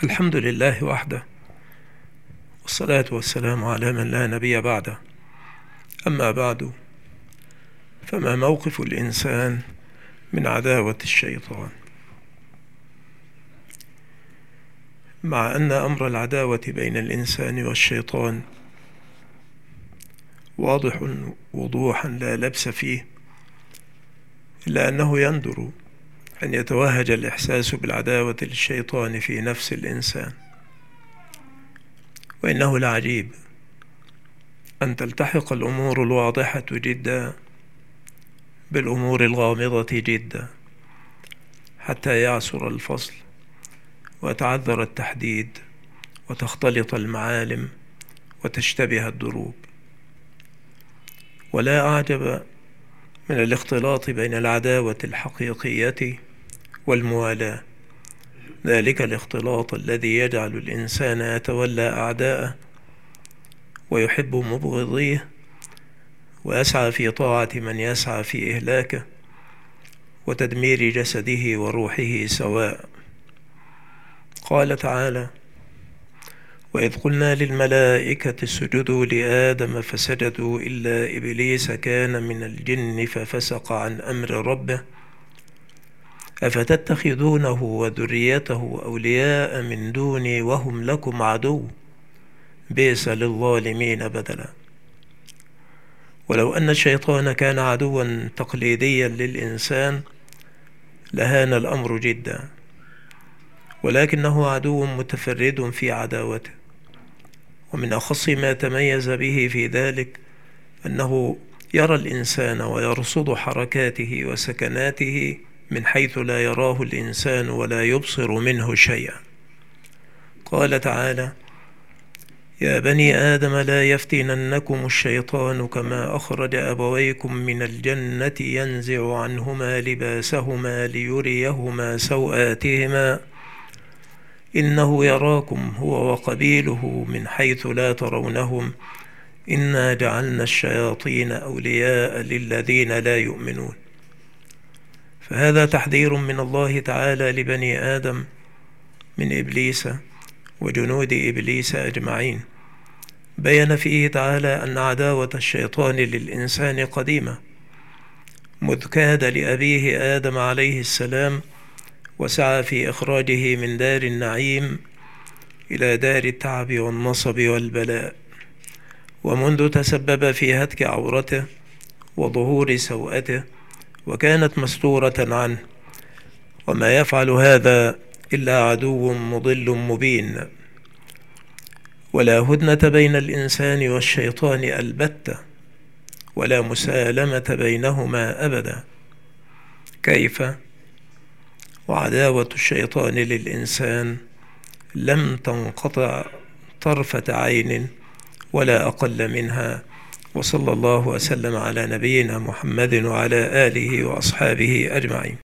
الحمد لله وحده، والصلاة والسلام على من لا نبي بعده. أما بعد، فما موقف الإنسان من عداوة الشيطان؟ مع أن أمر العداوة بين الإنسان والشيطان واضح وضوحا لا لبس فيه، إلا أنه يندر أن يتوهج الإحساس بالعداوة للشيطان في نفس الإنسان. وإنه العجيب أن تلتحق الأمور الواضحة جدا بالأمور الغامضة جدا، حتى يعسر الفصل ويتعذر التحديد وتختلط المعالم وتشتبه الدروب. ولا أعجب من الاختلاط بين العداوة الحقيقية والموالاة، ذلك الاختلاط الذي يجعل الإنسان يتولى أعداءه ويحب مبغضيه ويسعى في طاعة من يسعى في إهلاكه وتدمير جسده وروحه سواء. قال تعالى: وإذ قلنا للملائكة اسجدوا لآدم فسجدوا إلا إبليس كان من الجن ففسق عن أمر ربه أفتتخذونه وذريته أولياء من دوني وهم لكم عدو بئس للظالمين بدلا. ولو أن الشيطان كان عدوا تقليديا للإنسان لهان الأمر جدا، ولكنه عدو متفرد في عداوته، ومن أخص ما تميز به في ذلك أنه يرى الإنسان ويرصد حركاته وسكناته من حيث لا يراه الإنسان ولا يبصر منه شيئا. قال تعالى: يا بني آدم لا يفتننكم الشيطان كما أخرج أبويكم من الجنة ينزع عنهما لباسهما ليريهما سوآتهما إنه يراكم هو وقبيله من حيث لا ترونهم إنا جعلنا الشياطين أولياء للذين لا يؤمنون. فهذا تحذير من الله تعالى لبني آدم من إبليس وجنود إبليس أجمعين، بيّن فيه تعالى أن عداوة الشيطان للإنسان قديمة، مذ كاد لأبيه آدم عليه السلام وسعى في إخراجه من دار النعيم إلى دار التعب والنصب والبلاء، ومنذ تسبب في هتك عورته وظهور سوءته وكانت مستورة عنه، وما يفعل هذا إلا عدو مضل مبين. ولا هدنة بين الإنسان والشيطان البتة، ولا مسالمة بينهما أبدا. كيف؟ وعداوة الشيطان للإنسان لم تنقطع طرفة عين ولا أقل منها. وصلى الله وسلم على نبينا محمد وعلى آله وأصحابه أجمعين.